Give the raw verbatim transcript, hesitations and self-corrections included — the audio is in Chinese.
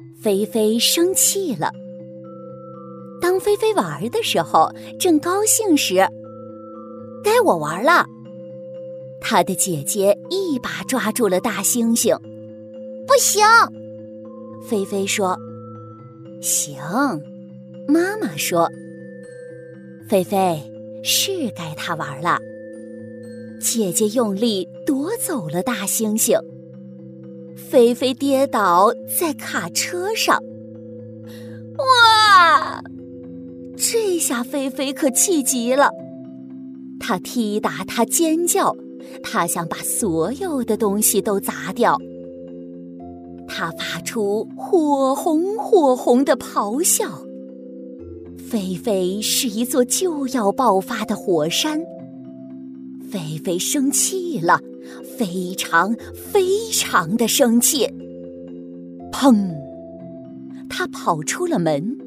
菲菲生气了。当菲菲玩的时候，正高兴时，该我玩了。她的姐姐一把抓住了大猩猩。不行，菲菲说。行，妈妈说。菲菲，是该她玩了。姐姐用力夺走了大猩猩。菲菲跌倒在卡车上。哇！这下菲菲可气极了，她踢打，她尖叫，她想把所有的东西都砸掉。她发出火红火红的咆哮。菲菲是一座就要爆发的火山。菲菲生气了，非常非常的生气。砰！她跑出了门。